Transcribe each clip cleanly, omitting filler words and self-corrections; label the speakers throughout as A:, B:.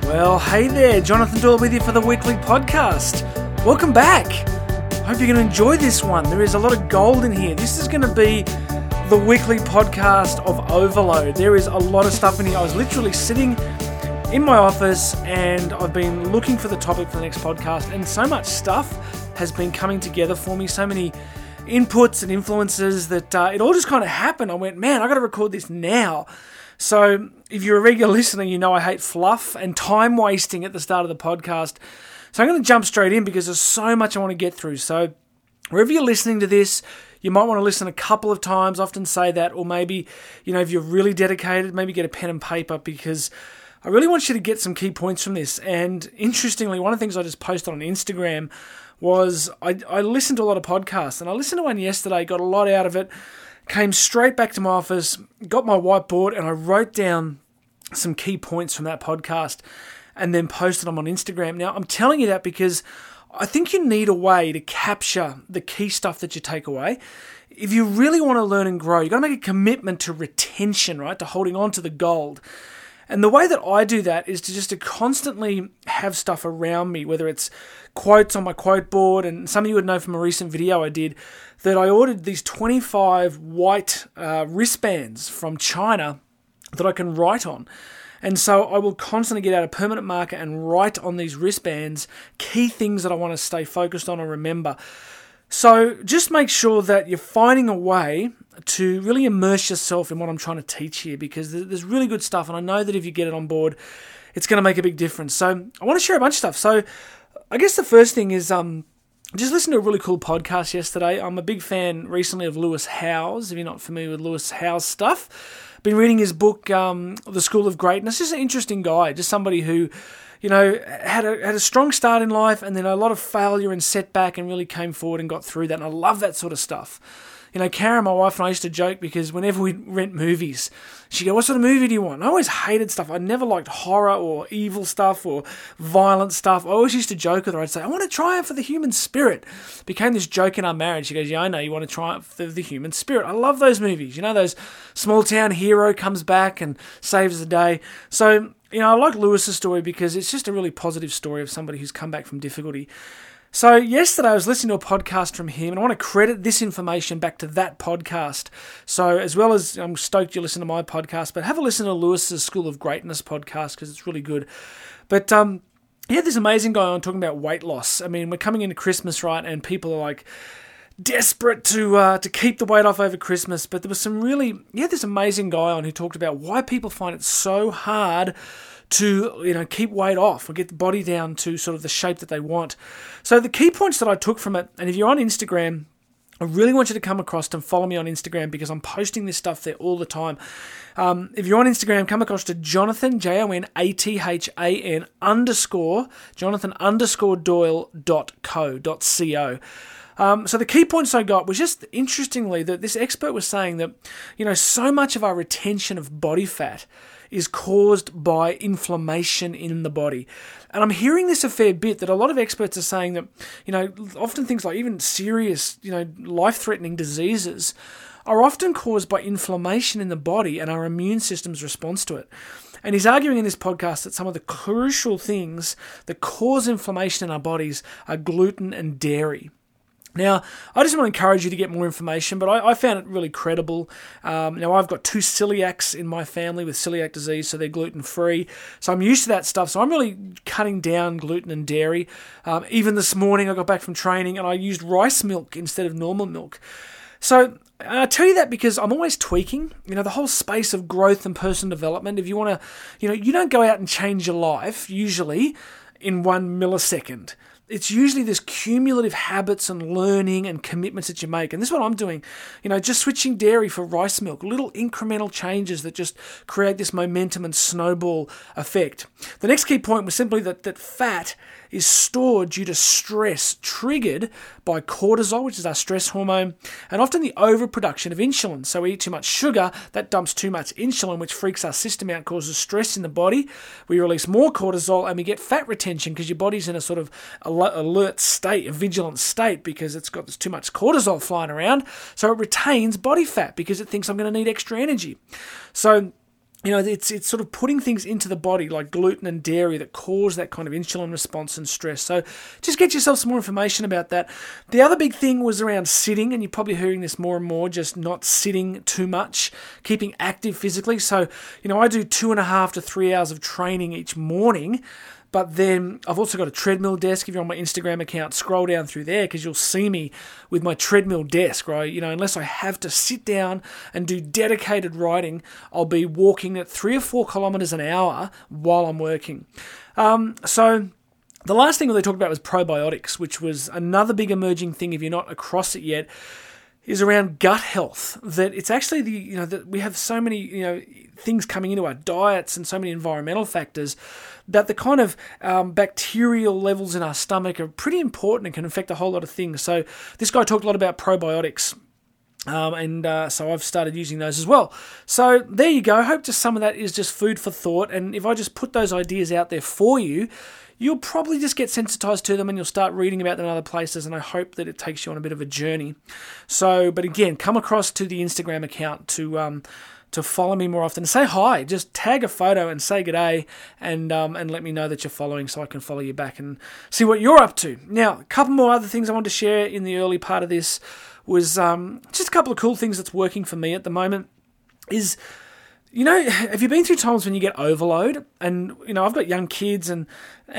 A: Well, hey there, Jonathan Doyle with you for the weekly podcast. Welcome back. Hope you're going to enjoy this one. There is a lot of gold in here. This is going to be the weekly podcast of overload. There is a lot of stuff in here. I was literally sitting in my office and I've been looking for the topic for the next podcast, and so much stuff has been coming together for me, so many inputs and influences that it all just kind of happened. I went, man, I got to record this now. So if you're a regular listener, you know I hate fluff and time wasting at the start of the podcast. So I'm going to jump straight in because there's so much I want to get through. So wherever you're listening to this, you might want to listen a couple of times. I often say that, or maybe, if you're really dedicated, maybe get a pen and paper, because I really want you to get some key points from this. And interestingly, one of the things I just posted on Instagram was I listened to a lot of podcasts, and I listened to one yesterday, got a lot out of it, came straight back to my office, got my whiteboard, and I wrote down some key points from that podcast and then posted them on Instagram. Now, I'm telling you that because I think you need a way to capture the key stuff that you take away. If you really want to learn and grow, you've got to make a commitment to retention, right? To holding on to the gold. And the way that I do that is to constantly have stuff around me, whether it's quotes on my quote board, and some of you would know from a recent video I did that I ordered these 25 white wristbands from China that I can write on. And so I will constantly get out a permanent marker and write on these wristbands key things that I want to stay focused on and remember. So just make sure that you're finding a way to really immerse yourself in what I'm trying to teach here, because there's really good stuff, and I know that if you get it on board, it's going to make a big difference. So I want to share a bunch of stuff. So I guess the first thing is just listen to a really cool podcast yesterday. I'm a big fan recently of Lewis Howes. If you're not familiar with Lewis Howes' stuff, been reading his book, The School of Greatness. Just an interesting guy, just somebody who had a strong start in life and then a lot of failure and setback and really came forward and got through that. And I love that sort of stuff. Karen, my wife, and I used to joke because whenever we rent movies, she'd go, what sort of movie do you want? And I always hated stuff. I never liked horror or evil stuff or violent stuff. I always used to joke with her. I'd say, I want to triumph for the human spirit. It became this joke in our marriage. She goes, yeah, I know, you want to triumph for the human spirit. I love those movies. Those small town hero comes back and saves the day. So, I like Lewis's story because it's just a really positive story of somebody who's come back from difficulty. So yesterday I was listening to a podcast from him, and I want to credit this information back to that podcast. So as well as I'm stoked you listen to my podcast, but have a listen to Lewis's School of Greatness podcast because it's really good. But he had this amazing guy on talking about weight loss. I mean, we're coming into Christmas, right? And people are like desperate to keep the weight off over Christmas. But there was this amazing guy on who talked about why people find it so hard to keep weight off or get the body down to sort of the shape that they want. So the key points that I took from it, and if you're on Instagram, I really want you to come across and follow me on Instagram because I'm posting this stuff there all the time. If you're on Instagram, come across to Jonathan, Jonathan Doyle.co. So the key points I got was just interestingly that this expert was saying that, so much of our retention of body fat is caused by inflammation in the body. And I'm hearing this a fair bit, that a lot of experts are saying that, often things like even serious, life-threatening diseases are often caused by inflammation in the body and our immune system's response to it. And he's arguing in this podcast that some of the crucial things that cause inflammation in our bodies are gluten and dairy. Now, I just want to encourage you to get more information, but I found it really credible. Now, I've got 2 celiacs in my family with celiac disease, so they're gluten-free. So I'm used to that stuff, so I'm really cutting down gluten and dairy. Even this morning, I got back from training, and I used rice milk instead of normal milk. So I tell you that because I'm always tweaking, the whole space of growth and personal development. If you want to, you don't go out and change your life, usually, in 1 millisecond. It's usually this cumulative habits and learning and commitments that you make. And this is what I'm doing, just switching dairy for rice milk, little incremental changes that just create this momentum and snowball effect. The next key point was simply that fat is stored due to stress triggered by cortisol, which is our stress hormone, and often the overproduction of insulin. So we eat too much sugar, that dumps too much insulin, which freaks our system out, causes stress in the body. We release more cortisol and we get fat retention because your body's in a sort of alert state, a vigilant state, because there's too much cortisol flying around. So it retains body fat because it thinks I'm going to need extra energy. So it's sort of putting things into the body like gluten and dairy that cause that kind of insulin response and stress. So just get yourself some more information about that. The other big thing was around sitting, and you're probably hearing this more and more, just not sitting too much, keeping active physically. So, I do 2.5 to 3 hours of training each morning. But then I've also got a treadmill desk. If you're on my Instagram account, scroll down through there because you'll see me with my treadmill desk, right? Unless I have to sit down and do dedicated riding, I'll be walking at 3 or 4 kilometers an hour while I'm working. So the last thing that they talked about was probiotics, which was another big emerging thing if you're not across it yet, is around gut health. That it's actually that we have so many things coming into our diets and so many environmental factors that the kind of bacterial levels in our stomach are pretty important and can affect a whole lot of things. So this guy talked a lot about probiotics. So I've started using those as well. So there you go. I hope just some of that is just food for thought. And if I just put those ideas out there for you, you'll probably just get sensitized to them and you'll start reading about them in other places. And I hope that it takes you on a bit of a journey. So, but again, come across to the Instagram account to follow me more often. Say hi, just tag a photo and say g'day and let me know that you're following so I can follow you back and see what you're up to. Now, a couple more other things I wanted to share in the early part of this was just a couple of cool things that's working for me at the moment is, have you been through times when you get overload? And, I've got young kids and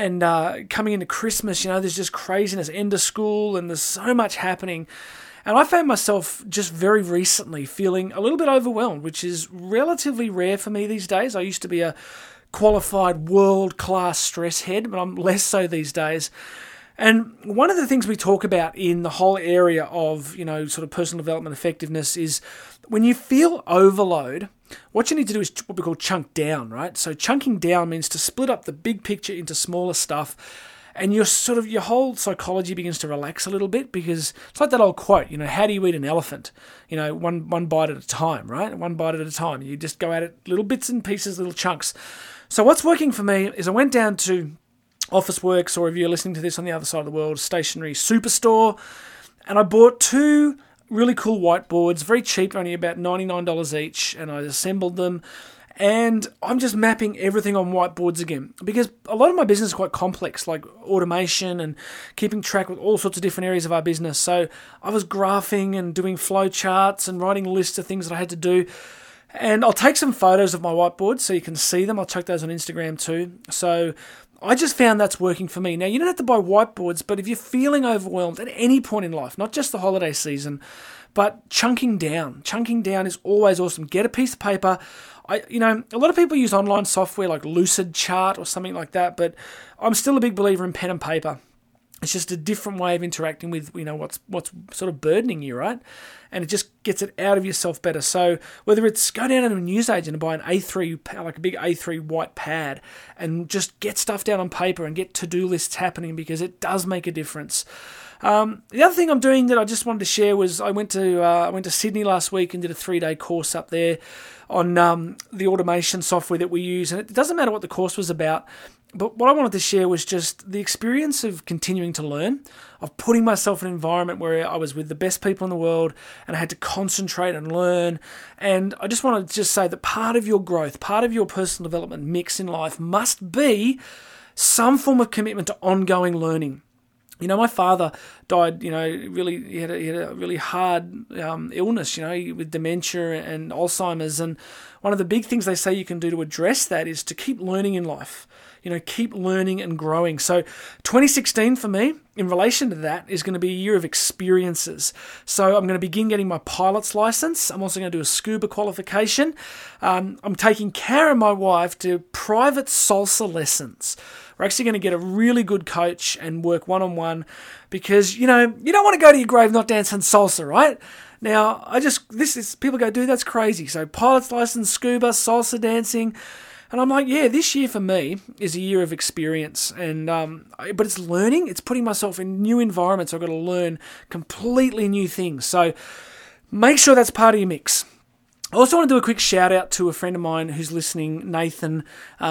A: coming into Christmas, there's just craziness, end of school, and there's so much happening. And I found myself just very recently feeling a little bit overwhelmed, which is relatively rare for me these days. I used to be a qualified world-class stress head, but I'm less so these days. And one of the things we talk about in the whole area of, sort of personal development effectiveness is when you feel overload, what you need to do is what we call chunk down, right? So chunking down means to split up the big picture into smaller stuff. And your whole psychology begins to relax a little bit because it's like that old quote, how do you eat an elephant? One bite at a time, right? One bite at a time. You just go at it little bits and pieces, little chunks. So what's working for me is I went down to Officeworks, or if you're listening to this on the other side of the world, Stationery Superstore, and I bought 2 really cool whiteboards, very cheap, only about $99 each, and I assembled them. And I'm just mapping everything on whiteboards again because a lot of my business is quite complex, like automation and keeping track with all sorts of different areas of our business. So I was graphing and doing flow charts and writing lists of things that I had to do. And I'll take some photos of my whiteboards so you can see them. I'll chuck those on Instagram too. So I just found that's working for me. Now, you don't have to buy whiteboards, but if you're feeling overwhelmed at any point in life, not just the holiday season, but chunking down is always awesome. Get a piece of paper. A lot of people use online software like Lucidchart or something like that, but I'm still a big believer in pen and paper. It's just a different way of interacting with, what's sort of burdening you, right? And it just gets it out of yourself better. So whether it's go down to a newsagent and buy an A3, like a big A3 white pad, and just get stuff down on paper and get to-do lists happening because it does make a difference. The other thing I'm doing that I just wanted to share was I went to Sydney last week and did a 3-day course up there on the automation software that we use. And it doesn't matter what the course was about, but what I wanted to share was just the experience of continuing to learn, of putting myself in an environment where I was with the best people in the world and I had to concentrate and learn. And I just want to just say that part of your growth, part of your personal development mix in life must be some form of commitment to ongoing learning. My father died, he had a really hard illness, with dementia and Alzheimer's. And one of the big things they say you can do to address that is to keep learning in life, keep learning and growing. So 2016 for me, in relation to that, is going to be a year of experiences. So I'm going to begin getting my pilot's license. I'm also going to do a scuba qualification. I'm taking Kara, my wife, to private salsa lessons. We're actually going to get a really good coach and work one-on-one because, you don't want to go to your grave not dancing salsa, right? Now, people go, dude, that's crazy. So pilot's license, scuba, salsa dancing. And I'm like, yeah, this year for me is a year of experience. And but it's learning. It's putting myself in new environments. I've got to learn completely new things. So make sure that's part of your mix. I also want to do a quick shout out to a friend of mine who's listening, Nathan,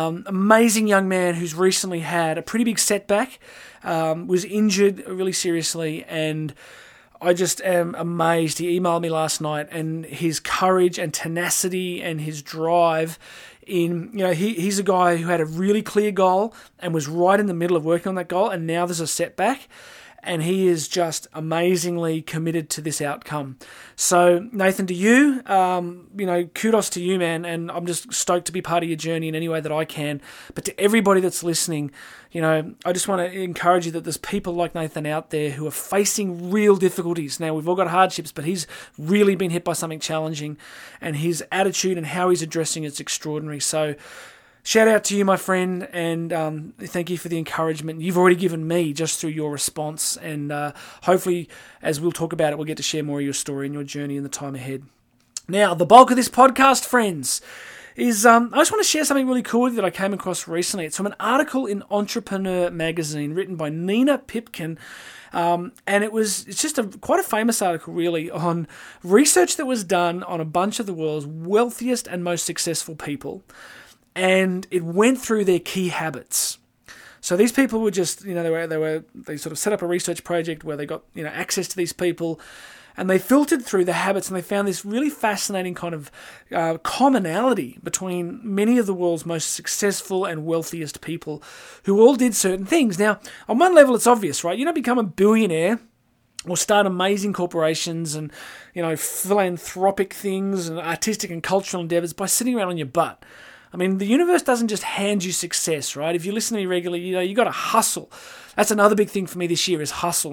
A: amazing young man who's recently had a pretty big setback, was injured really seriously, and I just am amazed. He emailed me last night, and his courage and tenacity and his drive he's a guy who had a really clear goal and was right in the middle of working on that goal, and now there's a setback. And he is just amazingly committed to this outcome. So, Nathan, to you, kudos to you, man. And I'm just stoked to be part of your journey in any way that I can. But to everybody that's listening, I just want to encourage you that there's people like Nathan out there who are facing real difficulties. Now, we've all got hardships, but he's really been hit by something challenging. And his attitude and how he's addressing it's extraordinary. So, shout out to you, my friend, and thank you for the encouragement you've already given me just through your response. And hopefully, as we'll talk about it, we'll get to share more of your story and your journey in the time ahead. Now, the bulk of this podcast, friends, is I just want to share something really cool that I came across recently. It's from an article in Entrepreneur magazine written by Nina Pipkin. And it's just quite a famous article, really, on research that was done on a bunch of the world's wealthiest and most successful people. And it went through their key habits. So these people were just, they sort of set up a research project where they got, access to these people, and they filtered through the habits, and they found this really fascinating kind of commonality between many of the world's most successful and wealthiest people who all did certain things. Now, on one level, it's obvious, right? You don't become a billionaire or start amazing corporations and, philanthropic things and artistic and cultural endeavors by sitting around on your butt. I mean, the universe doesn't just hand you success, right? If you listen to me regularly, you got to hustle. That's another big thing for me this year is hustle.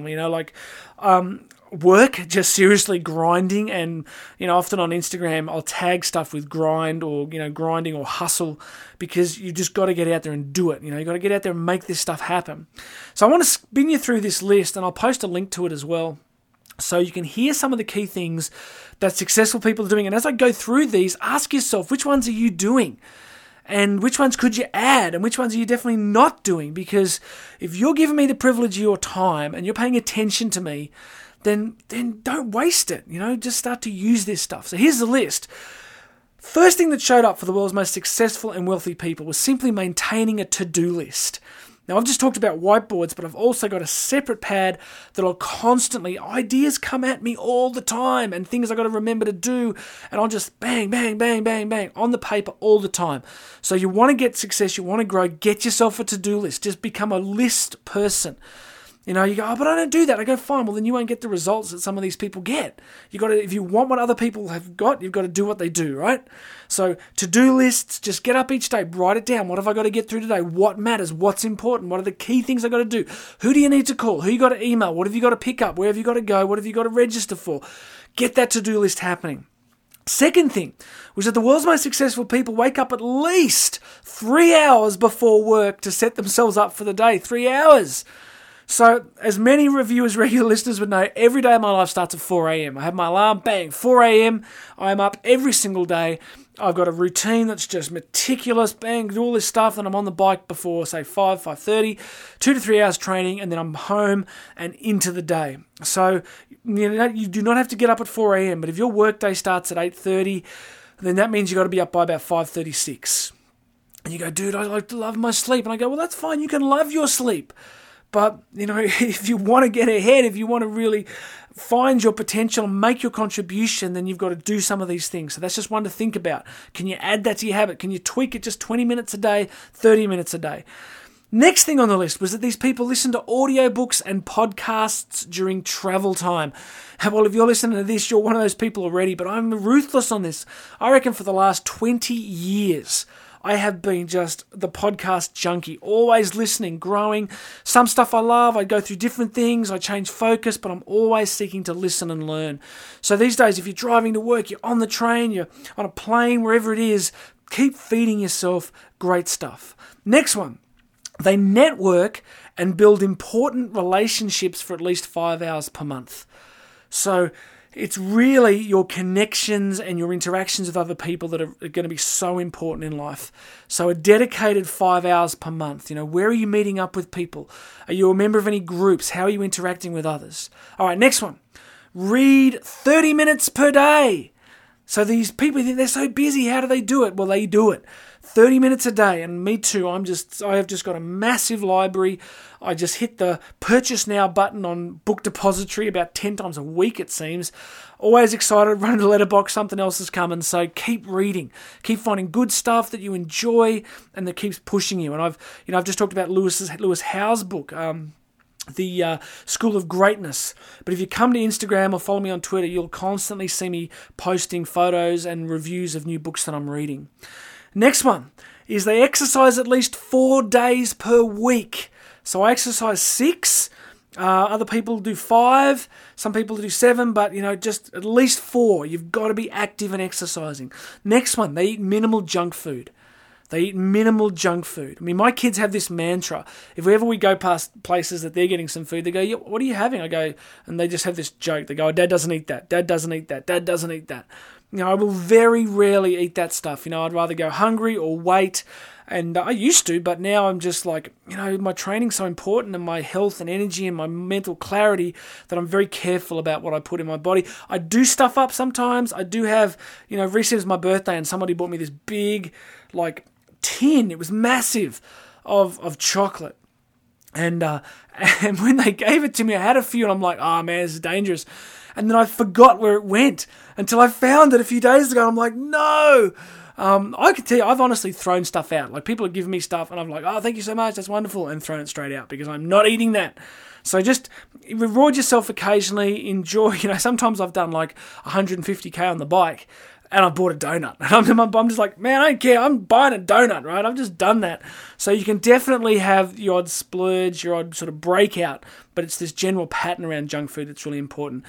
A: Work, just seriously grinding. And, often on Instagram, I'll tag stuff with grind or, grinding or hustle because you just got to get out there and do it. You got to get out there and make this stuff happen. So I want to spin you through this list, and I'll post a link to it as well, so you can hear some of the key things that successful people are doing. And as I go through these, ask yourself, which ones are you doing? And which ones could you add? And which ones are you definitely not doing? Because if you're giving me the privilege of your time and you're paying attention to me, then don't waste it. Just start to use this stuff. So here's the list. First thing that showed up for the world's most successful and wealthy people was simply maintaining a to-do list. Now, I've just talked about whiteboards, but I've also got a separate pad that'll ideas come at me all the time and things I've got to remember to do, and I'll just bang, bang, bang, bang, bang on the paper all the time. So you want to get success, you want to grow, get yourself a to-do list. Just become a list person. You go, oh, but I don't do that. I go, fine, well, then you won't get the results that some of these people get. If you want what other people have got, you've got to do what they do, right? So to-do lists, just get up each day, write it down. What have I got to get through today? What matters? What's important? What are the key things I got to do? Who do you need to call? Who you got to email? What have you got to pick up? Where have you got to go? What have you got to register for? Get that to-do list happening. Second thing was that the world's most successful people wake up at least 3 hours before work to set themselves up for the day. 3 hours. So, as many reviewers, regular listeners would know, every day of my life starts at 4 a.m. I have my alarm, bang, 4 a.m. I'm up every single day. I've got a routine that's just meticulous, bang, do all this stuff, and I'm on the bike before, say, 5:30, 2 to 3 hours training, and then I'm home and into the day. So, you do not have to get up at 4 a.m., but if your workday starts at 8:30, then that means you've got to be up by about 5:36. And you go, dude, I like to love my sleep. And I go, well, that's fine, you can love your sleep. But, if you want to get ahead, if you want to really find your potential and make your contribution, then you've got to do some of these things. So that's just one to think about. Can you add that to your habit? Can you tweak it just 20 minutes a day, 30 minutes a day? Next thing on the list was that these people listen to audiobooks and podcasts during travel time. Well, if you're listening to this, you're one of those people already, but I'm ruthless on this. I reckon for the last 20 years, I have been just the podcast junkie, always listening, growing. Some stuff I love, I go through different things, I change focus, but I'm always seeking to listen and learn. So these days, if you're driving to work, you're on the train, you're on a plane, wherever it is, keep feeding yourself great stuff. Next one, they network and build important relationships for at least 5 hours per month. So it's really your connections and your interactions with other people that are going to be so important in life. So a dedicated 5 hours per month. Where are you meeting up with people? Are you a member of any groups? How are you interacting with others? All right, next one. Read 30 minutes per day. So these people think they're so busy. How do they do it? Well, they do it. 30 minutes a day, and me too. I have just got a massive library. I just hit the purchase now button on Book Depository about 10 times a week, it seems. Always excited, run to the letterbox, something else is coming. So keep reading, keep finding good stuff that you enjoy and that keeps pushing you. And I've just talked about Lewis Howes' book, The School of Greatness. But if you come to Instagram or follow me on Twitter, you'll constantly see me posting photos and reviews of new books that I'm reading. Next one is they exercise at least 4 days per week. So I exercise 6. Other people do 5. Some people do 7, but just at least 4. You've got to be active and exercising. Next one, they eat minimal junk food. They eat minimal junk food. I mean, my kids have this mantra. If ever we go past places that they're getting some food, they go, "Yeah, what are you having?" I go, and they just have this joke. They go, "Oh, Dad doesn't eat that. Dad doesn't eat that. Dad doesn't eat that." I will very rarely eat that stuff. I'd rather go hungry or wait. And I used to, but now I'm just like, my training's so important and my health and energy and my mental clarity that I'm very careful about what I put in my body. I do stuff up sometimes. I do have, recently was my birthday and somebody bought me this big, tin. It was massive of chocolate. And when they gave it to me, I had a few and I'm like, oh man, this is dangerous. And then I forgot where it went until I found it a few days ago. I'm like, no. I can tell you, I've honestly thrown stuff out. Like, people have given me stuff, and I'm like, oh, thank you so much, that's wonderful, and thrown it straight out because I'm not eating that. So just reward yourself occasionally, enjoy. Sometimes I've done like 150k on the bike, and I bought a donut. And I'm just like, man, I don't care, I'm buying a donut, right? I've just done that. So you can definitely have your odd splurge, your odd sort of breakout, but it's this general pattern around junk food that's really important.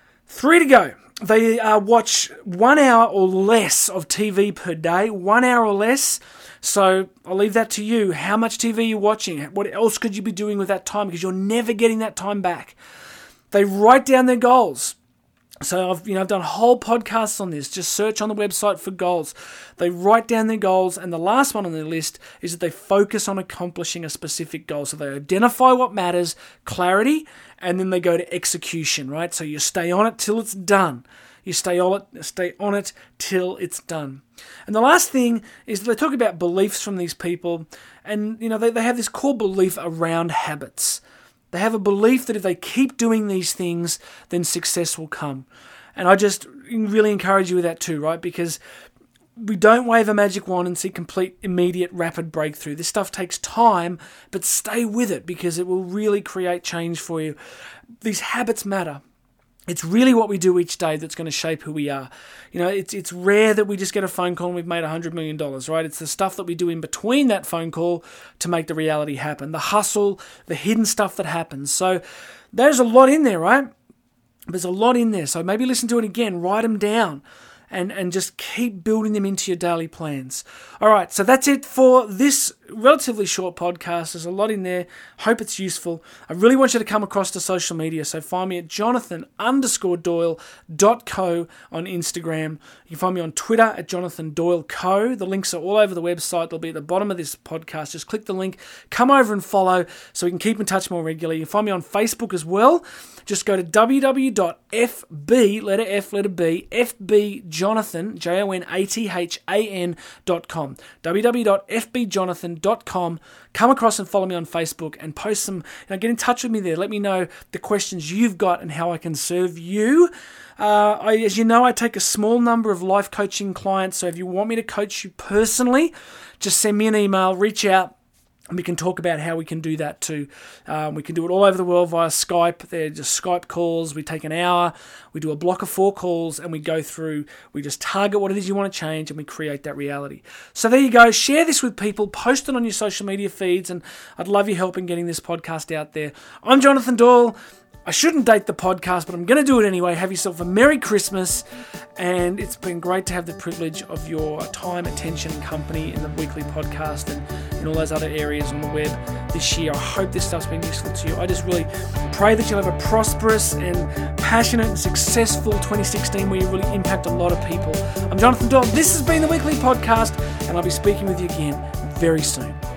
A: 3 to go. They watch 1 hour or less of TV per day, 1 hour or less. So I'll leave that to you. How much TV are you watching? What else could you be doing with that time? Because you're never getting that time back. They write down their goals. So I've done whole podcasts on this. Just search on the website for goals. They write down their goals, and the last one on their list is that they focus on accomplishing a specific goal. So they identify what matters, clarity, and then they go to execution, right? So you stay on it till it's done. You stay on it till it's done. And the last thing is they talk about beliefs from these people, and they have this core belief around habits. They have a belief that if they keep doing these things, then success will come. And I just really encourage you with that too, right? Because we don't wave a magic wand and see complete, immediate, rapid breakthrough. This stuff takes time, but stay with it because it will really create change for you. These habits matter. It's really what we do each day that's going to shape who we are. It's rare that we just get a phone call and we've made $100 million, right? It's the stuff that we do in between that phone call to make the reality happen. The hustle, the hidden stuff that happens. So there's a lot in there, right? There's a lot in there. So maybe listen to it again, write them down. And just keep building them into your daily plans. All right, so that's it for this relatively short podcast. There's a lot in there. Hope it's useful. I really want you to come across to social media, so find me at Jonathan_Doyle.co on Instagram. You can find me on Twitter at JonathanDoyleCo. The links are all over the website. They'll be at the bottom of this podcast. Just click the link, come over and follow so we can keep in touch more regularly. You can find me on Facebook as well. Just go to www.fb, letter F, letter B, FBJonathan, JONATHAN.com. www.fbjonathan.com. Come across and follow me on Facebook and post some, get in touch with me there. Let me know the questions you've got and how I can serve you. As you know, I take a small number of life coaching clients, so if you want me to coach you personally, just send me an email, reach out, and we can talk about how we can do that too. We can do it all over the world via Skype. They're just Skype calls. We take an hour. We do a block of 4 calls and we go through. We just target what it is you want to change and we create that reality. So there you go. Share this with people. Post it on your social media feeds, and I'd love your help in getting this podcast out there. I'm Jonathan Doyle. I shouldn't date the podcast, but I'm going to do it anyway. Have yourself a Merry Christmas, and it's been great to have the privilege of your time, attention, and company in the weekly podcast and in all those other areas on the web this year. I hope this stuff's been useful to you. I just really pray that you'll have a prosperous and passionate and successful 2016 where you really impact a lot of people. I'm Jonathan Doyle. This has been the weekly podcast, and I'll be speaking with you again very soon.